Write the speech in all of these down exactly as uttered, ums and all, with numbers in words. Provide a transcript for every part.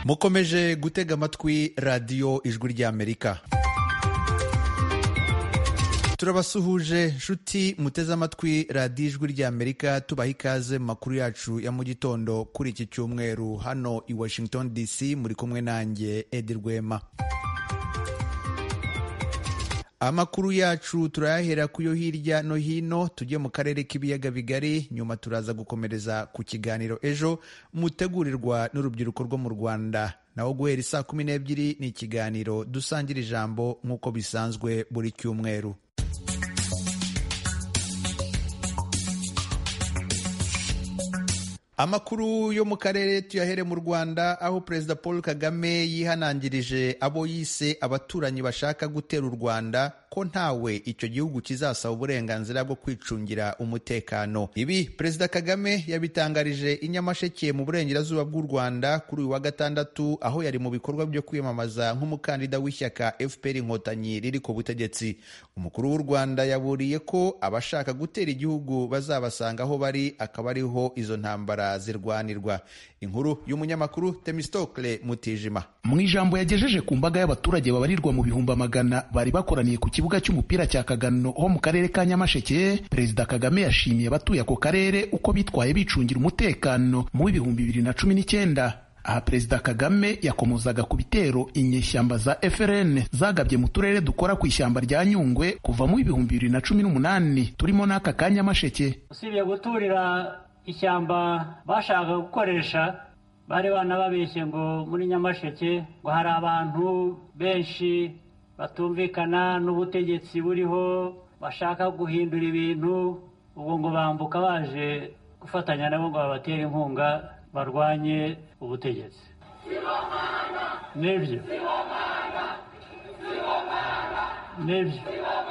mukomeje gutega amatwi radiyo ijwi ry'Amerika. turabasuhuje nshuti muteze amatwi radiyo ijwi ry'Amerika, tubaha ikaze mu makuru yacu ya mu gitondo kuri iki cyumweru hano i Washington D C. Muri kumwe nanjye Edi Rwema. Amakuru yacu turayahera kuyo hirya no hino, tujye mu karere k'ibiyaga bigari, nyuma turaza gukomereza ku kiganiro ejo mutegurirwa n'urubyiruko rwo mu Rwanda. Naho guhera saa kumi n'ebyiri ni ikiganiro dusangira ijambo nk'uko bisanzwe buri cyumweru. Amakuru yo mu karere tuyahere mu Rwanda, aho Perezida Paul Kagame yihanangirije abo yise abaturanyi bashaka gutera u Rwanda ko ntawe icyo gihugu kizasaba uburenganzira bwo kwicungira umutekano. Ibi Perezida Kagame yabitangarije i Nyamasheke mu burengerazuba bw'u Rwanda kuri uyu wa gatandatu, aho yari mu bikorwa byo kwiyamamaza nk'umukandida w'ishyaka F P R Inkotanyi riri ku butegetsi. Umukuru w'u Rwanda yaburiye ko abashaka gutera igihugu bazabasanga aho bari, akaba ariho izo ntambara zirwanirwa. Inkuru y'umunyamakuru Temistokle Mutijima. Mu ijambo yagejeje ku mbaga y'abaturage babarirwa mu bihumbi amagana bari bakoraniye ku kibuga cy'umupira cya Kagano ho mu karere ka Nyamasheke, Perezida Kagame yashimiye abatuye ako karere uko bitwaye bicungira umutekano mu bihumbi bibiri na cumi n'icyenda. Aha Perezida Kagame yakomozaga ku bitero inyeshyamba za F R N zagabye mu turere dukora ku ishyamba rya Nyungwe kuva mu bihumbi bibiri na cumi n'umunani turimo n'aka ka Nyamasheke. Usibye guturira ishyamba bashaka gukoresha, bari banababeshye ngo muri Nyamasheke ngo hari abantu benshi batumvikana n'ubutegetsi buriho bashaka guhindura ibintu, ubwo ngo bambuka baje gufatanya nabo ngo babatere inkunga barwanye ubutegetsi. Nibyo nibyo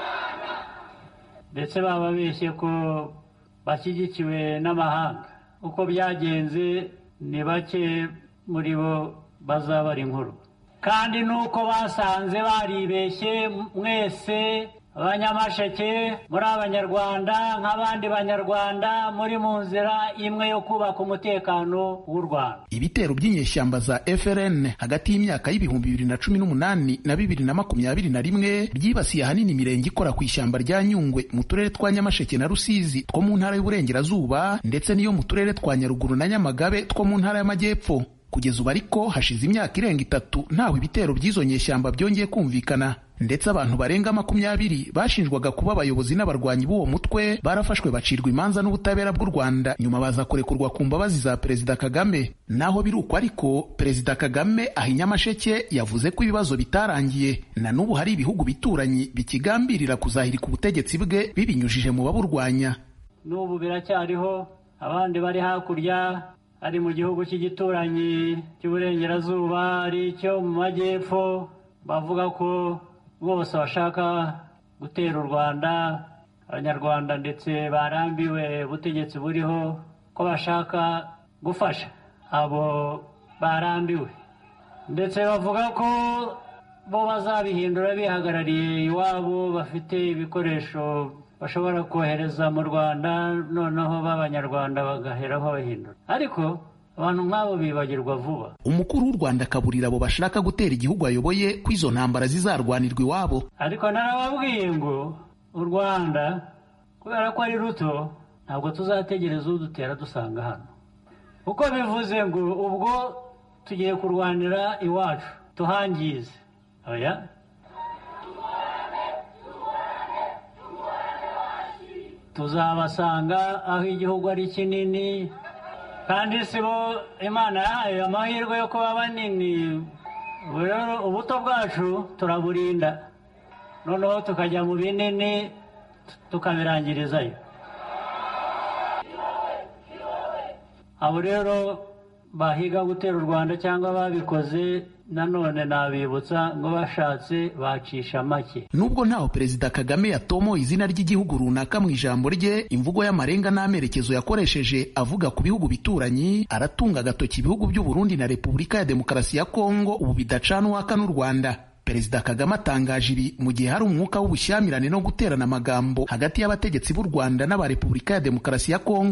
ndetse bababeshye ko bashyigikiwe n'amahanga. Uko byagenze ni bake muri bo bazabara inkuru, kandi nuko basanze baribeshye. Mwese Abanyamasheke muri Abanyarwanda nk'abandi Banyarwanda, muri mu nzira imwe yo kubaka umutekano w'u Rwanda. Ibitero by'inyeshyamba za F R N hagati y'imyaka y'ibihumbi bibiri na cumi n'umunani na bibiri na makumyabiri na rimwe byibasiye ahanini imirenge ikora ku ishyamba rya Nyungwe mu turere twa Nyamasheke na Rusizi two mu ntara y'Uburengerazuba, ndetse n'iyo mu turere twa Nyaruguru na Nyamagabe two mu ntara y'Amajyepfo. Kugeza ubu ariko hashize imyaka irenga itatu ntaho ibitero by'izo nyeshyamba byongeye kumvikana, ndetse abantu barenga makumyabiri bashinjwaga kuba abayobozi n'abarwanyi b'uwo mutwe barafashwe bacirwa imanza n'ubutabera bw'u Rwanda, nyuma baza kurekurwa ku mbabazi za Perezida Kagame. Naho biruko ariko, Perezida Kagame aha i Nyamasheke yavuze ko ibibazo bitarangiye, na n'ubu hari ibihugu bituranyi bikigambirira kuzahirika ubutegetsi bwe bibinyujije mu baburwanya. N'ubu biracyariho abandi bari hakurya, ari mu gihugu cy'igituranyi cy'Uburengerazuba, ari cyo mu Majyepfo, bavuga ko bose bashaka gutera u Rwanda. Abanyarwanda ndetse barambiwe ubutegetsi buriho, ko bashaka gufasha abo barambiwe, ndetse bavuga ko bo bazabihindura bihagarariye iwabo, bafite ibikoresho bashobora kohereza mu Rwanda, noneho b'Abanyarwanda bagaheraho bahindura. Ariko abantu nk'abo bibagirwa vuba. Umukuru w'u Rwanda akaburira abo bashaka gutera igihugu ayoboye ko izo ntambara zizarwanirwa iwabo. Ariko narababwiye ngo u Rwanda kubera ko ari ruto, ntabwo tuzategereza udutera dusanga hano, kuko bivuze ngo ubwo tugiye kurwanira iwacu tuhangize. Oya, tuzabasanga aho igihugu ari kinini, kandi si bo Imana yahaye amahirwe yo kuba banini. Rero ubuto bwacu turaburinda, noneho tukajya mu binini tukabirangirizayo. Abo rero bahiga gutera u Rwanda cyangwa babikoze, nanone nabibutsa ngo bashatse bacisha make. Nubwo ntaho Perezida Kagame yatomoye izina ry'igihugu runaka mu ijambo rye, imvugo y'amarenga n'amerekezo yakoresheje avuga ku bihugu bituranyi, aratunga agatoki ibihugu by'u Burundi na Repubulika ya Demokarasi ya Kongo ubu bidacana uwaka n'u Rwanda. Perezida Kagame atangaje ibi mu gihe hari umwuka w'ubushyamirane no guterana amagambo hagati y'abategetsi b'u Rwanda n'aba Repubulika ya Demokarasi ya Kongo.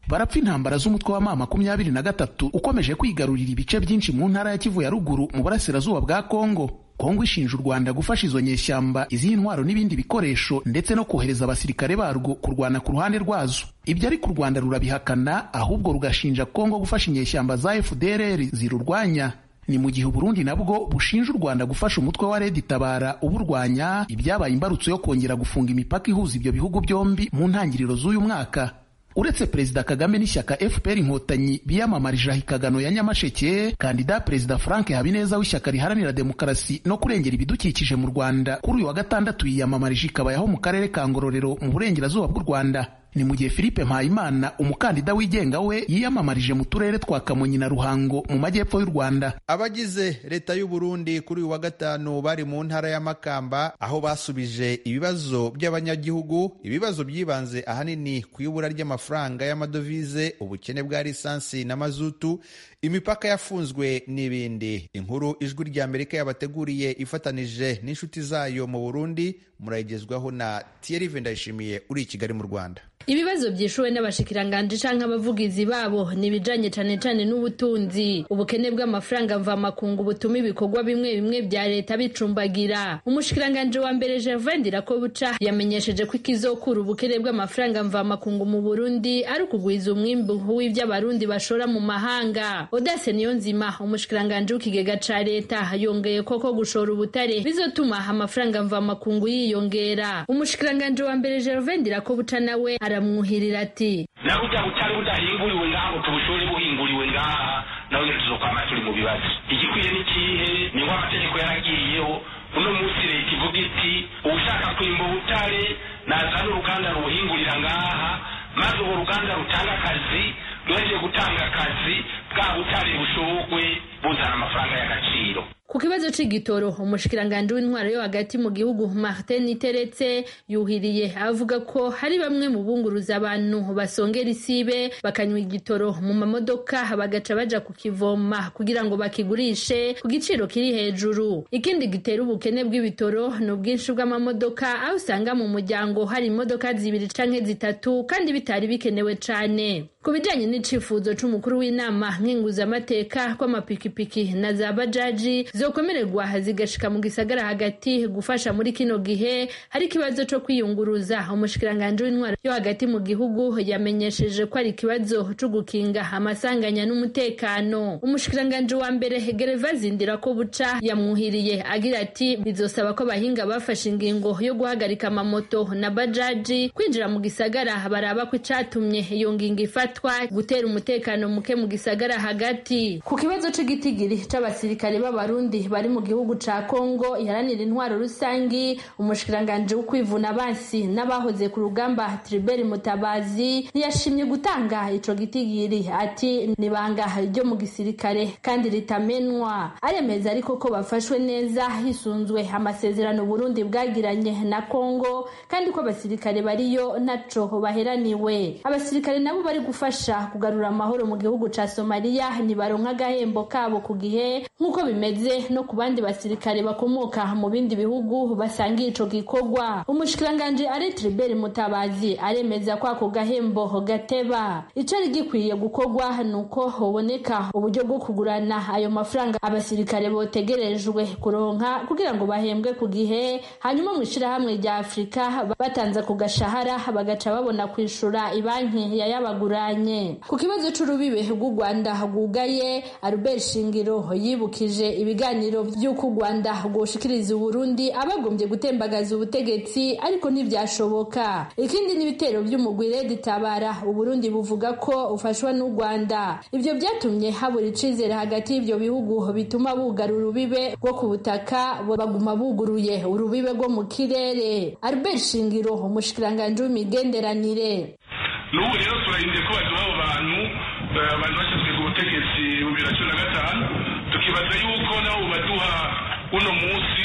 barapfa intambara z'umutwe wa ma makumyabiri na gatatu ukomeje kwigarurira ibice byinshi mu ntara ya Kivu ya ruguru mu burasirazuba bwa Kongo. Kongo ishinja u Rwanda gufasha izo nyeshyamba, izihe intwaro n'ibindi bikoresho ndetse no kohereza abasirikare barwo kurwana ku ruhande rwazo. Ibyo ariko u Rwanda rurabihakana, ahubwo rugashinja Kongo gufasha inyeshyamba za F D L R zirurwanya. Ni mu gihe Burundi nabwo bushinja u Rwanda gufasha umutwe wa Red Tabara uburwanya, ibyabaye imbarutso yo kongera gufunga imipaka ihuza ibyo bihugu byombi mu ntangiriro z'uyu mwaka. Uretse Perezida Kagame n'ishyaka F P R Inkotanyi biyamamarije ahikagano ya Nyamasheke, kandida Perezida Frank Habineza w'ishyaka riharanira demokarasi no kurengera ibidukikije mu Rwanda kuri uyu wa gatandatu yiyamamarije ikabayaho mu karere ka Ngororero mu burengerazuba bw'u Rwanda. Ni mu gihe Philippe Mpayimana umukandida wigenga we yiyamamarije mu turere twa Kamonyi na Ruhango mu majyepfo y'u Rwanda. Abagize leta y'u Burundi kuri uyu wa gatanu bari mu ntara ya Makamba, aho basubije ibibazo by'abanyagihugu, ibibazo byibanze ahanini ku ibura ry'amafaranga y'amadovize, ubukene bwa lisansi na mazutu, imipaka yafunzwe n'ibindi. Inkuru Ijwi rya Amerika yabateguriye ifatanije n'inshuti zayo mu Burundi, murayigezwaho na Thierry Vendayishimiye uri i Kigali mu Rwanda. Ibibazo byishuwe n'abashikiranganje canke abavugizi babo nibijanye cane cane n'ubutunzi, ubukene bw'amafaranga mva makungu butuma ibikorwa bimwe bimwe bya leta bicumbagira. Umushikiranganje wa mbere Gervais Ndirakobuca yamenyesheje ko ikizokura ubukene bw'amafaranga mva makungu mu Burundi ari ukugwiza umwimbu w'ivy'abarundi bashora mu mahanga. Odase Niyonzima umushikiranganje w'ikigega ca leta yongeye koko gushora ubutare bizotuma amafaranga mva makungu yiyongera. Umushikiranganje wa mbere Gervais Ndirakobuca nawe aramwuhirira ati naho ujya gutari budahinguriwe ngaho tubushore buhinguriwe ngaha naho tuzokwama turi mu bibazo. Igikwiye n'ikihe ni wa amategeko yaragiyeho uno munsi leta ivuga iti ushaka kwimba ubutare nazana uruganda ruhingurira ngaha, maze urwo ruganda rutanga akazi, rwongeye gutanga akazi, bwa butare bushogwe buzana amafaranga y'agaciro. Ku kibazo c'igitoro umushikiranganje w'intwaro yo hagati mu gihugu Martin Niteretse yuhiriye avuga ko hari bamwe mu bunguruza abantu basongera isibe bakanywa igitoro mu mamodoka bagaca baja kukivoma kugira ngo bakigurishe ku giciro kiri hejuru. Ikindi gitera ubukene bw'ibitoro no bwinshi bw'amamodoka, aho usanga mu muryango hari imodoka zibiri canke zitatu kandi bitari bikenewe cane. Ku bijanye n'icifuzo c'umukuru w'inama nkinguzamateka kw'amapikipiki na za bajaji zokomererwa zigashika mu gisagara hagati gufasha muri kino gihe hari ikibazo co kwiyunguruza, umushikiranganje w'intwaro yo hagati mu gihugu yamenyesheje ko ari ikibazo co gukinga amasanganya n'umutekano. Umushikiranganje wa mbere Gervais Ndirakobuca yamwuhiriye agira ati bizosaba ko abahinga bafashe ingingo yo guhagarika amamoto na bajaji kwinjira mu gisagara baraba ko icatumye iyo ngingo ifatwa gutera umutekano muke mu gisagara hagati. Ku kibazo c'igitigiri c'abasirikare b'abarundi bari mu gihugu ca Kongo iharanira intwaro rusangi, umushikiranganje w'ukwivuna abansi n'abahoze ku rugamba Tribert Mutabazi ntiyashimye gutanga ico gitigiri, ati nibanga ryo mu gisirikare kandi ritamenwa. Aremeza ariko ko bafashwe neza hisunzwe amasezerano Burundi bwagiranye na Kongo kandi ko abasirikare bariyo naco baheraniwe. Abasirikare nabo bari gufasha kugarura amahoro mu gihugu ca Somalia nibaronka agahembo kabo ku gihe nk'uko bimeze no ku bandi basirikare bakomoka mu bindi bihugu basangiye ico gikorwa. Umushikiranganje ari Tribert Mutabazi aremeza ko ako gahembo gateba. Ico ari gikwiye gukorwa nuko hoboneka uburyo bwo kugurana ayo mafaranga abasirikare botegerejwe kuronka kugira ngo bahembwe ku gihe, hanyuma mu ishirahamwe rya Afrika batanza ku gashahara bagaca babona kwishura ibanki yayabaguranye. Ku kibazo c'urubibe rw'u Rwanda rwugaye, Albert Shingiro yibukije ibiganiro by'uko u Rwanda rwoshikiriza Burundi abagombye gutembagaza ubutegetsi ariko ntibyashoboka. Ikindi n'ibitero by'umugwi Red Tabara Uburundi buvuga ko ufashwa n'u Rwanda. Ibyo byatumye habura icizere hagati y'ibyo bihugu bituma bugara urubibe rwo ku butaka baguma buguruye urubibe rwo mu kirere. Albert Shingiro umushikiranganje w'imigenderanire: n'ubu rero turarinde ko baduha abo bantu abantu bashyizwe ku butegetsi mu bibiri na cumi na gatanu, tukibaza yuko nabo baduha uno munsi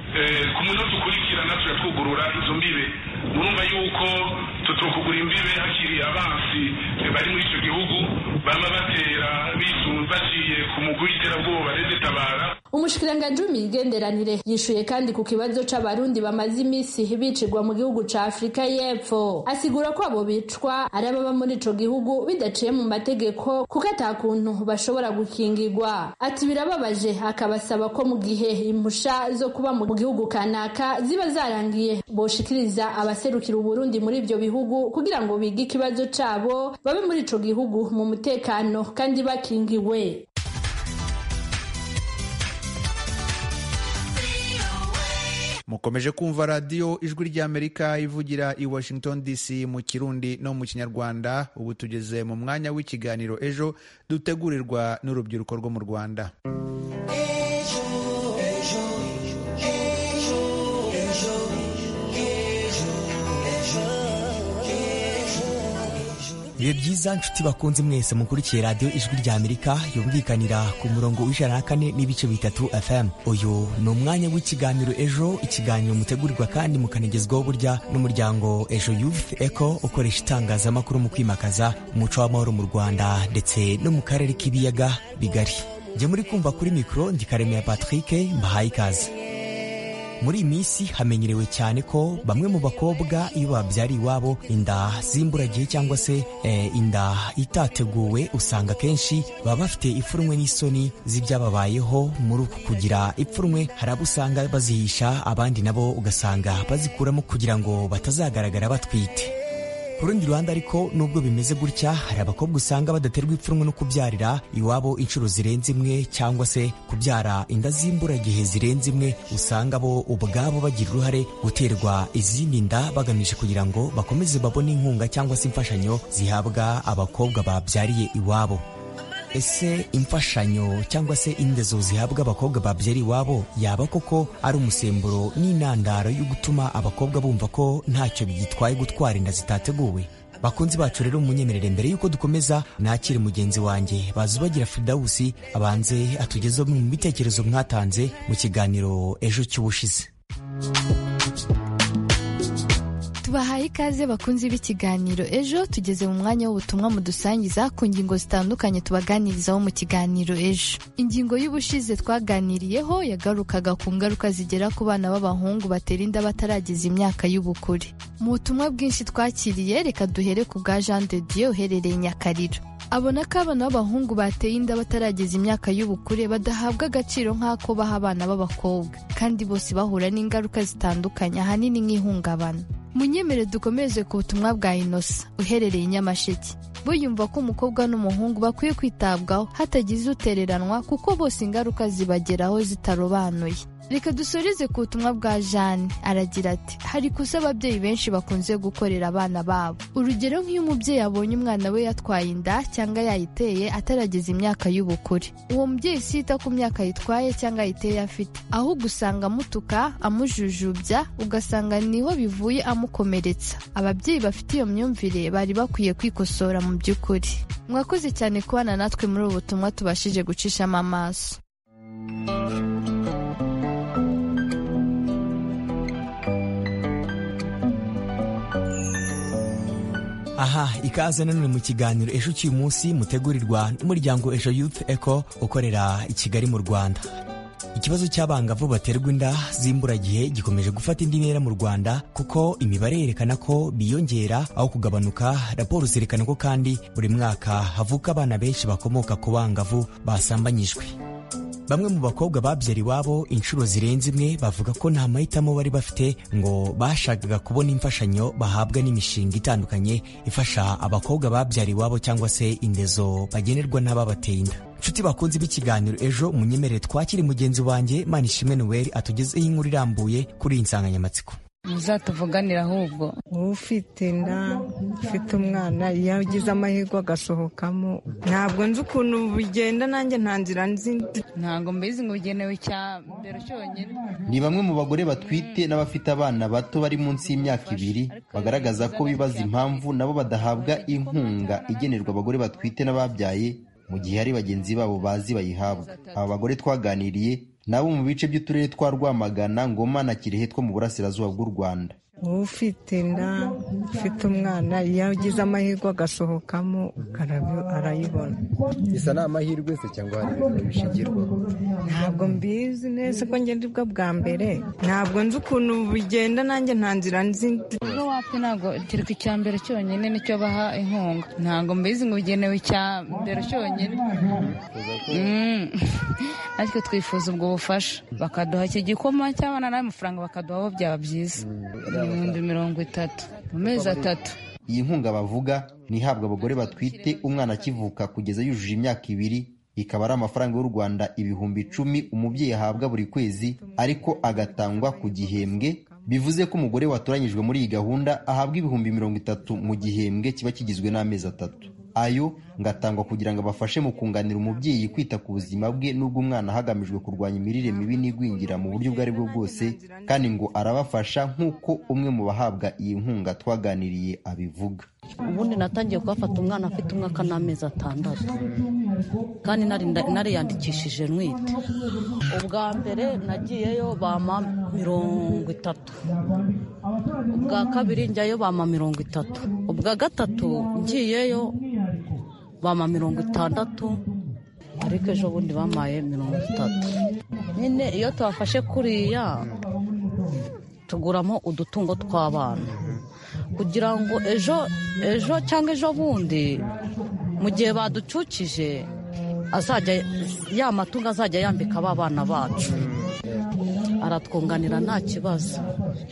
ku munota ukurikira natwe twugurura izo mbibe. Murumva yuko tutokugura imbibe hakiri abansi bari muri icyo gihugu bama batera bisunze baciye ku mugwi w'iterabwoba Red Tabara. umushikiranganji w'imigenderanire yishuye kandi ku kibazo c'abarundi bamaze imisi bicirwa mu gihugu ca Afrika y'Epfo. Asigura ko abo bicwa ari ababa muri ico gihugu bidaciye mu mategeko kuko ata kuntu bashobora gukingirwa. Ati birababaje, akabasaba ko mu gihe impusha zo kuba mu gihugu kanaka ziba zarangiye boshikiriza abaserukira Uburundi muri ivyo bihugu kugira ngo bige ikibazo cabo babe muri ico gihugu mu mutekano kandi bakingiwe. Mukomeje kumva radio Ijwi ry'Amerika ivugira i Washington D C mu Kirundi no mu Kinyarwanda. Ubu tugeze mu mwanya w'ikiganiro Ejo dutegurirwa n'urubyiruko rwo mu Rwanda. Ibihe byiza nshuti bakunze mwese mukurikiye radio Ijwi ry'Amerika yumvikanira ku murongo w'ijana na kane n'ibice bitatu F M. Uyu ni umwanya w'ikiganiro Ejo, ikiganiro mutegurirwa kandi mukanegezwaho burya n'umuryango Ejo Youth Echo ukoresha itangazamakuru mu kwimakaza umuco w'amahoro mu Rwanda ndetse no mu karere k'ibiyaga bigari. Nje muri kumva kuri mikro ndi Karemera Patrick, mbahaye ikaze. Muri iyi minsi hamenyerewe cyane ko bamwe mu bakobwa iyo babyariye iwabo inda z'imburagihe cyangwa se e, inda itateguwe, usanga kenshi baba bafite ipfunwe n'isoni z'ibyababayeho. Muri uku kugira ipfunwe hari abo usanga bazihisha, abandi nabo ugasanga bazikuramo kugira ngo batazagaragara batwite. Ku rundi ruhande ariko nubwo bimeze gutya, hari abakobwa usanga badaterwa ipfunwe no kubyarira iwabo inshuro zirenze imwe cyangwa se kubyara inda z'imburagihe zirenze imwe, usanga bo ubwabo bagira uruhare guterwa izindi nda bagamije kugira ngo bakomeze babone inkunga cyangwa se imfashanyo zihabwa abakobwa babyariye iwabo. Ese imfashanyo cyangwa se indezo zihabwa abakobwa babyariye iwabo yaba koko ari umusemburo n'intandaro yo gutuma abakobwa bumva ko ntacyo bigitwaye gutwara inda zitateguwe? Bakunzi bacu rero, munyemerere mbere yuko dukomeza nakire mugenzi wanjye Bazubagira Fridausi abanze atugezeho mu bitekerezo mwatanze mu kiganiro Ejo cy'ubushize. Tubahaye ikaze bakunzi b'ikiganiro Ejo. Tugeze mu mwanya w'ubutumwa mudusangiza ku ngingo zitandukanye tubaganirizaho mu kiganiro Ejo. Ingingo y'ubushize twaganiriyeho yagarukaga ku ngaruka zigera ku bana b'abahungu batera inda batarageza imyaka y'ubukure. Mu butumwa bwinshi twakiriye, reka duhere ku bwa Jean de Dieu uherereye Nyakariro. Abona ko abana b'abahungu bateye inda batarageza imyaka y'ubukure badahabwa agaciro nk'ako baha abana b'abakobwa, kandi bose bahura n'ingaruka zitandukanye ahanini nk'ihungabana. Munyemere dukomeze ku butumwa bwa Inosa uherereye Nyamasheke. Bo yumva ko umukobwa n'umuhungu bakwiye kwitabwaho hatagize utereranwa kuko bose ingaruka zibageraho zitarobanuye. Reka dusoreze ku butumwa bwa Jeanne, aragira ati hari ikosa ababyeyi benshi bakunze gukorera abana babo. Urugero nk'iyo umubyeyi abonye umwana we yatwaye inda cyangwa yayiteye atarageza imyaka y'ubukure, uwo mubyeyi sita ku myaka yitwaye cyangwa yayiteye afite, ahubwo usanga amutuka, amujujubya, ugasanga niho bivuye amukomeretsa. Ababyeyi bafite iyo myumvire bari bakwiye kwikosora mu by'ukuri. Mwakoze cyane kubana natwe muri ubu butumwa tubashije gucishamo amaso. Aha, ikaze nanone mu kiganiro Ejo cy'uyu munsi mutegurirwa n'umuryango Ejo Youth Echo ukorera i Kigali mu Rwanda. Ikibazo cy'abangavu baterwa inda z'imburagihe gikomeje gufata indi ntera mu Rwanda kuko imibare yerekana ko biyongera aho kugabanuka. Raporo zerekana ko kandi buri mwaka havuka abana benshi bakomoka ku bangavu basambanyijwe. Bamwe mu bakobwa babyara iwabo inshuro zirenze imwe bavuga ko nta mahitamo bari bafite ngo bashakaga kubona imfashanyo bahabwa n'imishinga itandukanye ifasha abakobwa babyara iwabo cyangwa se indezo bagenerwa n'ababateye inda. Nshuti bakunze b'ikiganiro Ejo, munyemerere twakire mugenzi wanjye Manishimwe Noel atugezeho inkuru irambuye kuri iyi nsanganyamatsiko. Muzatuvuganira ahubwo ufite inda, ufite umwana yagize amahirwe agasohokamo, ntabwo nzi ukuntu bigenda, nanjye nta nzira nzi, ntabwo mbizi ngo bigenewe cya mbere cyonyine. Ni bamwe mu bagore batwite n'abafite abana bato bari munsi y'imyaka ibiri bagaragaza ko bibaza impamvu nabo badahabwa inkunga igenerwa abagore batwite n'ababyaye mu gihe hari bagenzi babo bazi bayihabwa. Aba bagore twaganiriye nabo mu bice by'uturere twa Rwamagana, Ngoma na Kirehe two mu burasirazuba bw'u Rwanda. ufite inda ufite umwana iyo agize amahirwe agasohokamo arayibona. Bisa ni amahirwe se cyangwa hari ibintu bishingirwaho? Ntabwo mbizi neza ko ngenda bwa bwa mbere, ntabwo nzi ukuntu bigenda, nanjye nta nzira nzi. Ubwo wapi ntabwo kiriko icya mbere cyonyine nicyo baha inkunga, ntabwo mbizi ngo bigenewe icya mbere cyonyine. Ariko twifuza ubwo bufasha bakaduha iki gikoma cy'abana n'amafaranga bakaduha aho byaba byiza. Ibihumbi mirongo itatu mu mezi atatu. Iyi nkunga bavuga ni ihabwa abagore batwite umwana akivuka kugeza yujuje imyaka ibiri, ikaba ari amafaranga y'u Rwanda ibihumbi icumi umubyeyi ahabwa buri kwezi, ariko agatangwa ku gihembwe. Bivuze ko umugore watoranyijwe muri iyi gahunda ahabwa ibihumbi mirongo itatu mu gihembwe kiba kigizwe n'amezi atatu. Ayo ngatangwa kugira ngo abafashe mu kunganira umubyeyi kwita ku buzima bwe n'ubw'umwana hagamijwe kurwanya imirire mibi n'igwingira mu buryo ubwo ari bwo bwose, kandi ngo arabafasha nk'uko umwe mu bahabwa iyi nkunga twaganiriye abivuga. Ubundi natangiye kuhafata umwana afite umwaka n'amezi atandatu, kandi nariyandikishije ntwite. Ubwa mbere nagiyeyo bama mirongo itatu, ubwa kabiri njyayo bama mirongo itatu, ubwa gatatu ngiyeyo bama mirongo itandatu, ariko ejo bundi bamaye mirongo itatu. Nyine iyo tubafashe kuriya tuguramo udutungo tw'abana kugira ngo ejo ejo cyangwa ejo bundi mu gihe baducukije azajya ya matungo azajya yambika aba bana bacu, aratwunganira nta kibazo.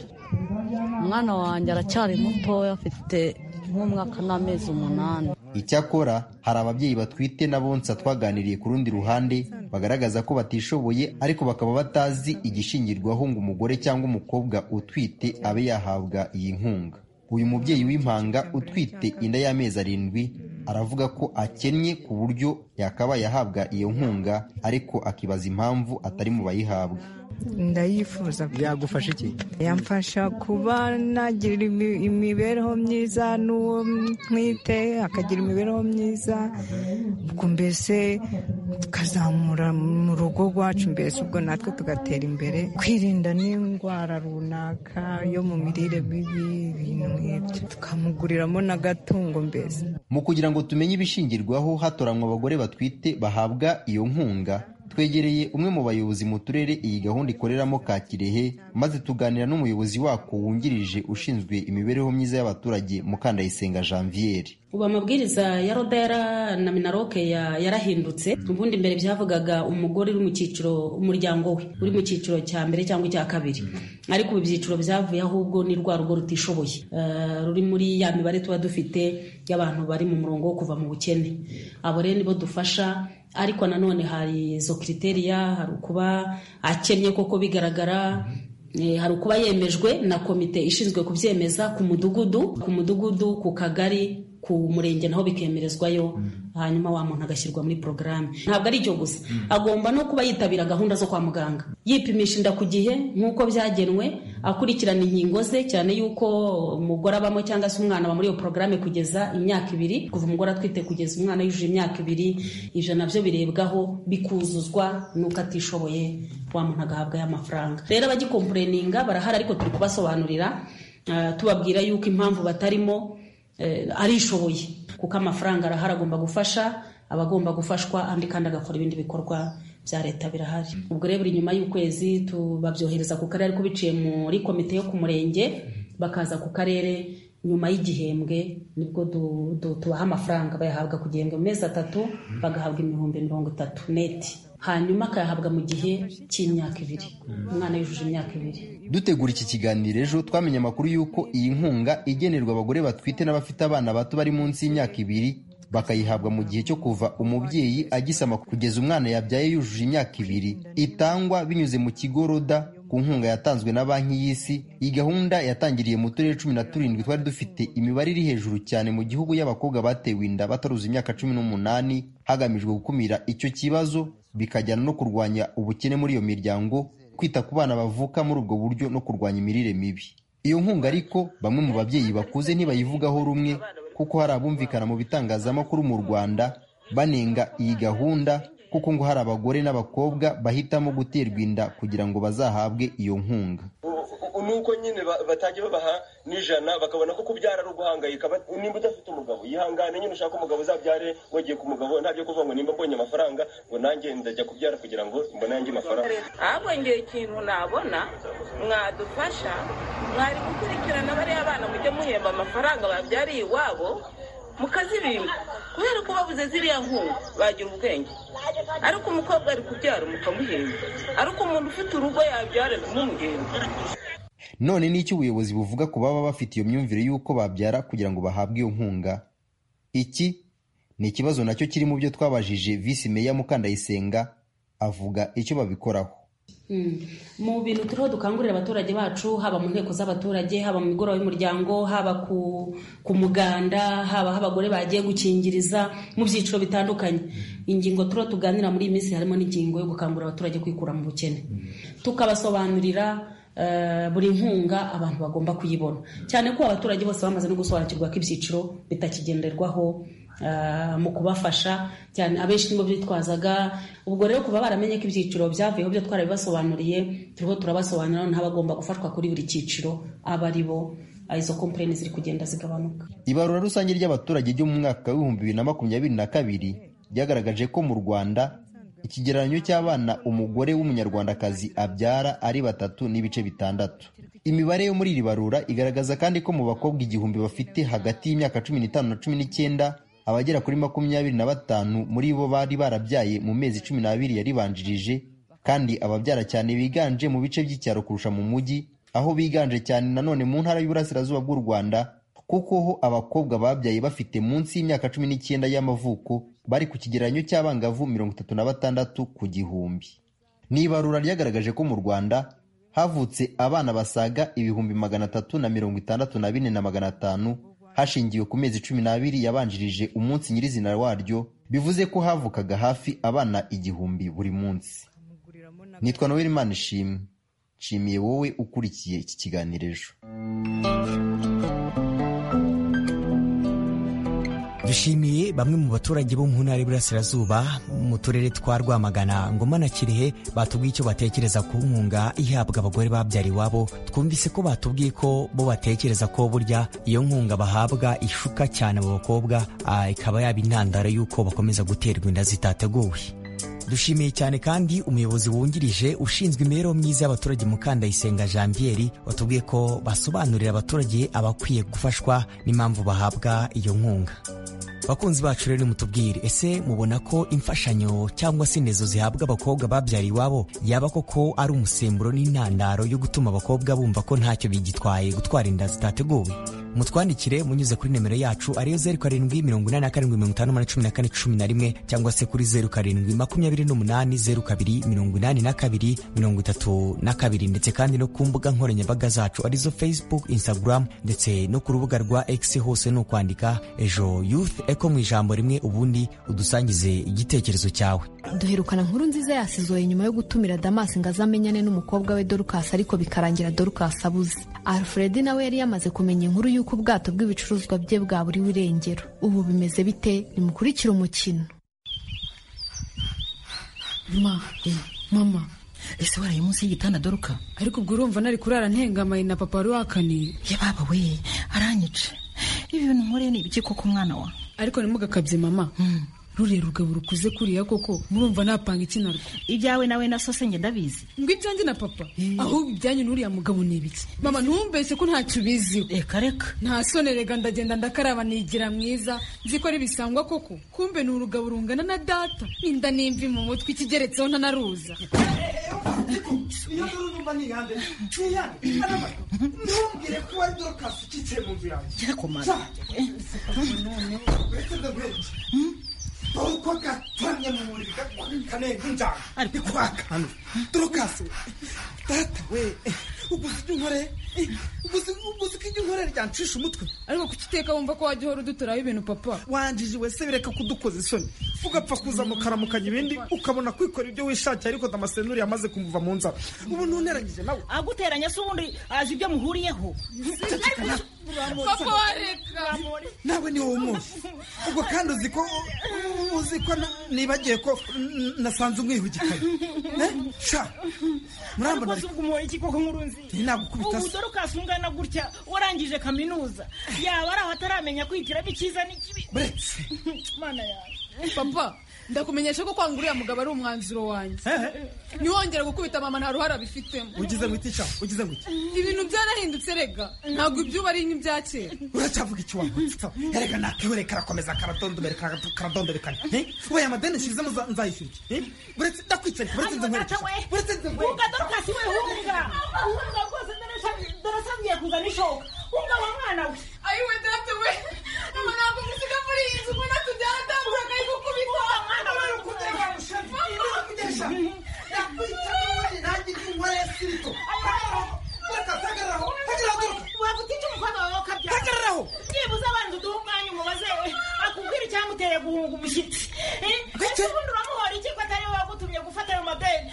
Umwana wanjye aracyari mutoya, afite nk'umwaka n'amezi umunani. Icyakora hari ababyeyi batwite n'abonsa twaganiriye ku rundi ruhande bagaragaza ko batishoboye, ariko bakaba batazi igishingirwaho ngo umugore cyangwa umukobwa utwite abe yahabwa iyi nkunga. Uyu mubyeyi w'impanga utwite inda y'amezi arindwi aravuga ko akennye ku buryo yakabaye ahabwa iyo nkunga, ariko akibaza impamvu atari mu bayihabwa. Ndayifuza. Yagufasha iki? Yamfasha kuba nagira imibereho myiza, n'uwo ntwite akagira imibereho myiza, ubwo mbese tukazamura mu rugo rwacu, mbese ubwo natwe tugatera imbere, kwirinda n'indwara runaka yo mu mirire mibi, ibintu nk'ibyo, tukamuguriramo n'agatungo. Mbese mu kugira ngo tumenye ibishingirwaho hatoranywa abagore batwite bahabwa iyo nkunga, twegereye umwe mu bayobozi mu turere iyi gahunda ikoreramo ka Kirehe, maze tuganira n'umuyobozi wako wungirije ushinzwe imibereho myiza y'abaturage Mukandayisenga Janviere. Ubu amabwiriza ya Roda na Minaroke yarahindutse. Ubundi mbere byavugaga umugore uri mu cyiciro, umuryango we uri mu cyiciro cya mbere cyangwa icya kabiri, ariko ubu ibyiciro byavuye ahubwo ni rwa rugo rutishoboye, uh, ruri muri ya mibare tuba dufite y'abantu bari mu murongo wo kuva mu bukene. Abo rero nibo dufasha, ariko nanone hari izo kriteriya, hari ukuba akennye koko bigaragara, hari ukuba yemejwe na komite ishinzwe kubyemeza ku mudugudu ku mudugudu ku kagari ku murenge naho bikemerezwayo, hanyuma wa muntu agashyirwa muri porogaramu. Ntabwo ari icyo gusa, agomba no kuba yitabira gahunda zo kwa muganga, yipimisha inda ku gihe nk'uko byagenwe, akurikirana inkingo ze, cyane yuko umugore abamo cyangwa se umwana aba muri iyo porogaramu kugeza imyaka ibiri, kuva umugore atwite kugeza umwana yujuje imyaka ibiri. Ibyo nabyo birebwaho bikuzuzwa, nuko atishoboye wa muntu agahabwa y'amafaranga. Rero abagikompureninga barahari, ariko turi kubasobanurira, uh, tubabwira yuko impamvu batarimo arishoboye, kuko amafaranga arahari, agomba gufasha abagomba gufashwa, andi kandi agakora ibindi bikorwa bya leta birahari. Ubwo rero buri nyuma y'ukwezi tubabyohereza ku karere, ariko biciye muri komite yo ku murenge bakaza ku karere nyuma y'igihembwe, nibwo tubaha amafaranga. Bayahabwa ku gihembwe mu mezi atatu, bagahabwa ibihumbi mirongo itatu neti, hanyuma akayahabwa mu gihe cy'imyaka ibiri, umwana yujuje imyaka ibiri. Dutegura iki kiganiro ejo twamenye amakuru y'uko iyi nkunga igenerwa abagore batwite n'abafite abana bato bari munsi y'imyaka ibiri, bakayihabwa mu gihe cyo kuva umubyeyi agisama kugeza umwana yabyaye yujuje imyaka ibiri, itangwa binyuze mu kigo Roda ku nkunga yatanzwe na Banki y'Isi. Iyi gahunda yatangiriye mu turere cumi na turindwi twari dufite imibare iri hejuru cyane mu gihugu y'abakobwa batewe inda bataruza imyaka cumi n'umunani, hagamijwe gukumira icyo kibazo, bikajyana no kurwanya ubukene muri iyo miryango, kwita ku bana bavuka muri ubwo buryo no kurwanya imirire mibi. Iyo nkunga ariko bamwe mu babyeyi bakuze ntibayivugaho rumwe, kuko hari abumvikana mu bitangazamakuru mu Rwanda banenga iyi gahunda, kuko ngo hari abagore n'abakobwa bahitamo guterwa inda kugira ngo bazahabwe iyo nkunga. nuko nyine batajya babaha n'ijana bakabona ko kubyara ari uguhangayika. Nimba udafite umugabo yihangane nyine ushaka umugabo uzabyare wagiye ku mugabo, ntabyo kuvuga ngo nimba mbonye amafaranga ngo nanjye ndajya kubyara kugira ngo mbone nanjye amafaranga. ahubwo ngiye ikintu nabona mwadufasha mwari gukurikirana bariya bana mujye muhemba amafaranga babyariye iwabo mukazibimba, kubera ko babuze ziriya nkunga bagira ubwenge. ariko umukobwa ari kubyara mukamuhemba, ariko umuntu ufite urugo yabyara mumuhemba. None n'iki ubuyobozi buvuga ko baba bafite iyo myumvire y'uko babyara kugira ngo bahabwe iyo nkunga? Iki ni ikibazo nacyo kiri mu byo twabajije Visi Meya Mukandayisenga, avuga icyo babikoraho. mu bintu turiho dukangurira abaturage bacu, haba mu nteko z'abaturage, haba mu migoroba y'umuryango, haba ku ku muganda, haba aho abagore bagiye gukingiriza, mu byiciro bitandukanye. Ingingo turiho tuganira muri iyi minsi harimo n'ingingo yo gukangurira abaturage kwikura mu bukene, tukabasobanurira buri nkunga abantu bagomba kuyibona, cyane ko abaturage bose bamaze no gusobanukirwa ko ibyiciro bitakigenderwaho mu kubafasha, cyane abenshi nibo bitwazaga. Ubwo rero kuba baramenye ko ibyiciro byavuyeho byo twarabibasobanuriye, turiho turabasobanurira nabo bagomba gufashwa kuri buri cyiciro aba ari bo izo kompleni ziri kugenda zigabanuka. Ibarura rusange ry'abaturage ryo mu mwaka w'ibihumbi bibiri na makumyabiri na kabiri ryagaragaje ko mu Rwanda ikigereranyo cy'abana umugore w'umunyarwandakazi abyara ari batatu n'ibice bitandatu. Imibare yo muri iri barura igaragaza kandi ko mu bakobwa igihumbi bafite hagati y'imyaka cumi n'itanu na cumi n'icyenda, abagera kuri makumyabiri na batanu muri bo bari barabyaye mu mezi cumi n'abiri yaribanjirije, kandi ababyara cyane biganje mu bice by'icyaro kurusha mu mujyi, aho biganje cyane nanone mu ntara y'Uburasirazuba bw'u Rwanda, kuko ho abakobwa babyaye bafite munsi y'imyaka cumi n'icyenda y'amavuko bari ku kigereranyo cy'abangavu mirongo itatu na batandatu ku gihumbi. N'ibarura ryagaragaje ko mu Rwanda havutse abana basaga ibihumbi magana atatu na mirongo itandatu na bine na magana atanu hashingiwe ku mezi cumi n'abiri yabanjirije umunsi nyirizina waryo, bivuze ko havukaga hafi abana igihumbi buri munsi. Nitwa Noel Manishimwe, nshimiye wowe ukurikiye iki kiganiro ejo. dushimiye bamwe mu baturage bo mu ntara y'Iburasirazuba mu turere twa Rwamagana, Ngoma na Kirehe batubwiye icyo batekereza ku nkunga ihabwa abagore babyara iwabo. Twumvise ko batubwiye ko bo batekereza ko burya iyo nkunga bahabwa ishuka cyane abo bakobwa, ikaba yaba intandaro y'uko bakomeza guterwa inda zitateguwe. Dushimiye cyane kandi umuyobozi wungirije ushinzwe imibereho myiza y'abaturage Mukandayisenga Jean Pierre, watubwiye ko basobanurira abaturage abakwiye gufashwa n'impamvu bahabwa iyo nkunga. Bakunzi bacu rero mutubwire, ese mubona ko imfashanyo cyangwa se indezo zihabwa abakobwa babyariye iwabo yaba koko ari umusemburo n'intandaro yo gutuma abakobwa bumva ko ntacyo bigitwaye gutwara inda zitateguwe? Mutwandikire munyuze kuri nimero yacu ariyo zeru karindwi mirongo inani na karindwi mirongo itanu na cumi na kane cumi na rimwe cyangwa se kuri zeru karindwi makumyabiri n'umunani zeru kabiri mirongo inani na kabiri mirongo itatu na kabiri, ndetse kandi no ku mbuga nkoranyambaga zacu arizo Facebook, Instagram ndetse no ku rubuga rwa X, hose no kwandika Ejo Youth Eko mu ijambo rimwe, ubundi udusangize igitekerezo cyawe. Duherukana nkuru nziza yasizwe nyuma yo gutumira Damas ngo azamenyane n'umukobwa we Dorcas, ariko bikarangira Dorcas abuze. Alfred nawe yari yamaze kumenya inkuru y'uko ubwato bw'ibicuruzwa bye bwaburiwe irengero. Ubu bimeze bite? Nimukurikire umukino. Ma, eh, mama, ese waraye munsi y'igitanda Doruka? Ariko ubwo urumva nari kurara ntengamaye na papa wari wakaniye. Ya baba we, aranyice. Ibi bintu nkoreye ni ibiki koko mwana wa? Ariko nimugakabye mama. Hmm. Rure rugabo rukuze kuriya koko murumva napanga iki narwo? Ibyawe nawe na sose nge ndabizi. Ngo ibyanjye na papa? Aho ibyanyu n'uriya mugabo ni ibiki? Mama ntumbese ko ntacyo ubiziho. Reka reka. Nta sone rega ndagenda ndakaraba nigira mwiza. Nzi ko ari bisangwa koko. Kumbe ni urugabo rungana na data. Inda nimvi mu mutwe ikigeretseho ntanaruza. Iyo urumva ni yande. Ni yande. Ntumbwire ko ari Dorcas ukitse mu nzu yanjye. Yakomana. None. Uko gatamye mu muri kane ngunja ari kwaka Dorcas data we uguzi nkore uguzi uguzi kijye nkore ryancisha umutwe ariko kukiteka wumva ko wajye horo duturaho ibintu papa wanjije we se bireka kudukoza isoni ugapfa kuza mukaramukanya ibindi ukabona kwikora ibyo wishakiye ariko damasenuri yamaze kumuva mu nzara ubu ntuneranyije nawe aguteranya se ubundi aje ibyo muhuriyeho papa wareka nawe ni wowe umunsi ubwo kandi uzi ko uzi ko nibagiye ko nasanze umwihugikaye sha murambona ariko ubwo umuhoye iki koko nkuru nzi nagukubita ubu dore ukasungana gutya warangije kaminuza yaba ari aho ataramenya kwihitiramo icyiza n'ikibi buretse mana yawe papa ndakumenyesha ko kwanga uriya mugabo ari umwanzuro wanjye ntiwongere gukubita mama nta ruhara bifitemo ugize ngo itica ugize ngo iki ibintu byarahindutse rega ntabwo ibyuba ari nk'ibya kera uracyavuga iki wangutse erega nakihure karakomeza karadondomera karadondorekana we amadeni nshizemo nzayishyura iki buretse ndakwicare buretse nze nkwereke buretse nze nkwereke hunga dorukasi we hunga hunga rwose ndarasangiye kuzana ishoka hunga wa mwana we ayiwe data we mama ntabwo musiga muri iyi nzu mbona tujyana ndambura akayi gukubita mwana we ukutera mushafi ndakugesha ndakwicare nanjye nkware sirito bureka sagararaho sagararaho wavuga icyo umukobwa wawe akabyara sagararaho nibuze abanza uduhe umwanya umubaze akubwira icyamuteye guhunga umushyitsi ese ubundi uramuhora iki ko atari we wagutumye gufata ayo madeni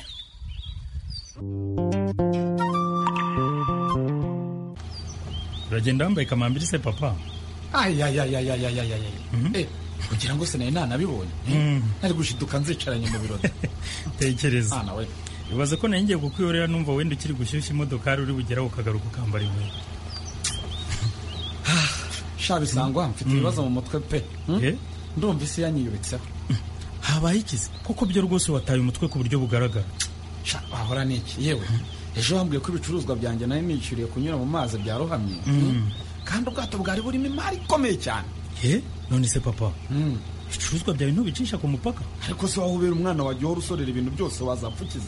uragenda wambaye kamambiri se papa ayayayayayayayay kugira ngo se nari nanabibonye nari gushiduka nzicaranye mu birori tekereza ibaze ko nari ngiye kukwihorera numva wenda ukiri gushyushya imodokari uri bugeraho ukagaruka ukambara inkweto sha bisangwa mfite ibibazo mu mutwe pe ndumva isi yanyiyubitseho habaye ikizi kuko byo rwose wataye umutwe ku buryo bugaragara sha wahora n'iki yewe ejo wambwiye ko ibicuruzwa byanjye nari nishyuriye kunyura mu mazi byarohamye kandi ubwato bwari burimo imari ikomeye cyane he none se papa ibicuruzwa byawe ntubicisha ku mupaka ariko se wahubera umwana wajya uhora usorera ibintu byose wazapfukize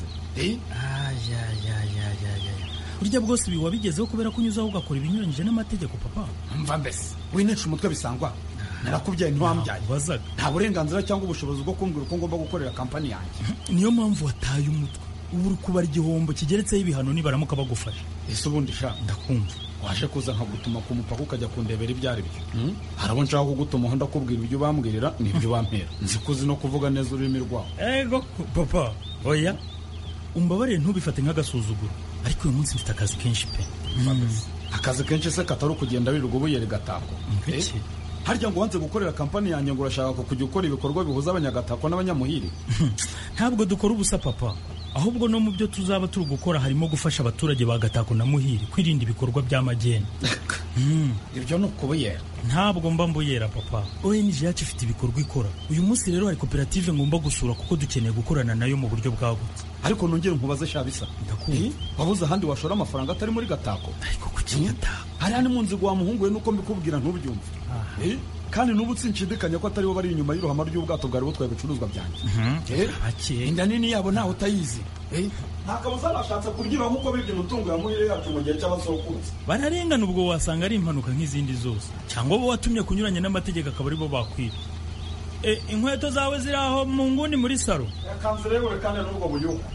burya bwose ibi wabigezeho kubera ko unyuzaho ugakora ibinyuranyije n'amategeko papa mva mbese winesha umutwe bisangwa narakubyaye ntiwambyaye nta burenganzira cyangwa ubushobozi bwo kumbwira uko ngomba gukorera kampani yanjye niyo mpamvu wataye umutwe ubu uri kubara igihombo kigeretseho ibihano nibaramuka bagufasha ese ubundi sha ndakumva waje kuza nkagutuma ku mupaka ukajya kundebera ibyo ari byo harabo nshaka kugutuma ndakubwira ibyo bambwirira n'ibyo bampera nzi kuzi no kuvuga neza ururimi rwawe ego papa oya umbabarire ntubifate nk'agasuzuguro ariko uyu munsi mfite akazi kenshi pe akazi kenshi se katari ukugenda wirirwa ubuyere gatako harya ngo wanze gukorera kampani yanjye ngo urashaka kujya ukora ibikorwa bihuza abanyagatako n'abanyamuhiri ntabwo dukora ubusa papa ahubwo no mu byo tuzaba turi gukora harimo gufasha abaturage ba Gatako na Muhiri kwirinda ibikorwa by'amageni ibyo ni ukubuyera ntabwo mba mbuyera papa O N G yacu ifite ibikorwa ikora uyu munsi rero hari koperative ngomba gusura kuko dukeneye gukorana nayo mu buryo bwagutse ariko nongere nkubaze shabisa ndakumva wabuze ahandi washora amafaranga atari muri Gatako ariko kukinyata hariya ni mu nzi gwa muhungu we nuko mbikubwira ntubyumve kandi n'ubu sinshidikanya ko atari bo bari inyuma y'uruhama ry'ubwato bwari butwaye ibicuruzwa byanjye inda nini yabo ntawe utayizi nta kabuza bashatse kuryiba nk'uko bibye umutungo ya Muhire yacu mu gihe cy'abasokuruza bararengana ubwo wasanga ari impanuka nk'izindi zose cyangwa bo watumye kunyuranya n'amategeko akaba ari bo bakwiba inkweto zawe ziri aho mu nguni muri saro yakanze rero kandi n'ubwo buyuka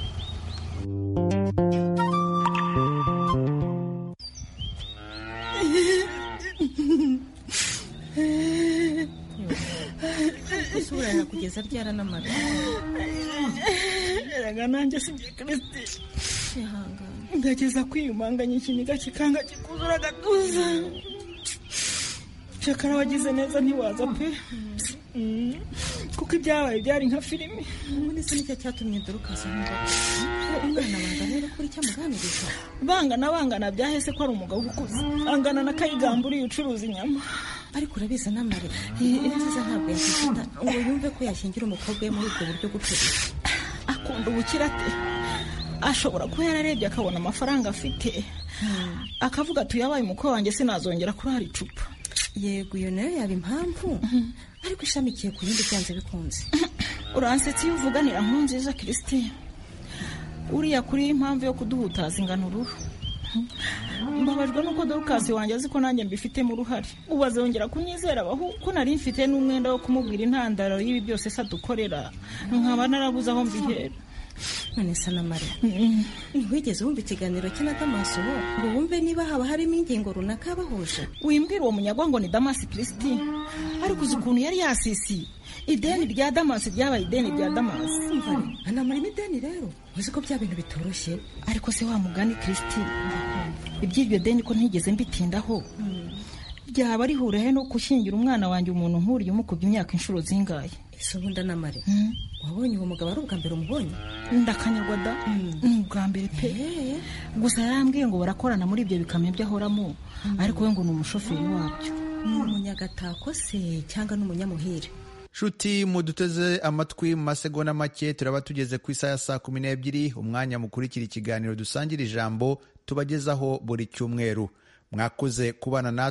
isura yakugeza ryara n'amara erega nanjye sibye Kristi ndageza kwiyumanganya ikiniga kikanga kikuzura agatuza shakara wagize neza ntiwaza pe kuko ibyabaye byari nka filimi ubundi se nicyo cyatumye Dorukasi nk'uko umwana bangana rero kuri cyamuganiriza bangana bangana byahese ko ari umugabo ukuze angana na Kayigamba uriye ucuruza inyama ariko urabizi n'amare nziza ntabwo yakifata ngo yumve ko yashyingira umukobwa we muri ubwo buryo gucuruza akunda ubukira ate ashobora kuba yararebye akabona amafaranga afite akavuga ati yabaye umukwe wanjye sinazongera kurara icupa yego iyo nayo yaba impamvu ariko ishamikiye ku yindi byanze bikunze uransetse iyo uvuganira nkuru nziza Kristi uriya kuri impamvu yo kuduhutaza ingano uruhu mbabajwe nuko Dorukasi wanjye azi ko nanjye mbifitemo uruhare ubu azongera kunyizera abaho ko nari mfite n'umwenda wo kumubwira intandaro y'ibi byose se adukorera nkaba narabuze aho mbihera none se n'amare ntiwigeze wumva ikiganiro cye na Damasi ubu ngo wumve niba haba harimo ingingo runaka bahuje wimbwira uwo munyagwa ngo ni Damasi Kristi ariko uzi ukuntu yari yasisi ideni rya Damasi ryabaye ideni rya Damasi anamurimo ideni rero uzi ko bya bintu bitoroshye ariko se wa mugani Kristi iby'iryo deni ko ntigeze mbitindaho byaba rihura he no gushyingira umwana wanjye umuntu nkuriye umukubye imyaka inshuro zingaye ese ubundi anamare wabonye uwo mugabo ari ubwa mbere umubonye? Ndakanyagwa da, ni ubwa mbere pe. Gusa yarambwiye ngo barakorana muri ibyo bikamyo by'ahoramo, ariko we ngo ni umushoferi wabyo. Ni umunyagatako se cyangwa ni umunyamuhire? Shuti muduteze amatwi mu masegonda make turaba tugeze ku isaha ya saa kumi n'ebyiri, umwanya mukurikira ikiganiro dusangira ijambo tubagezaho buri cyumweru. Mwakoze kubana natwe.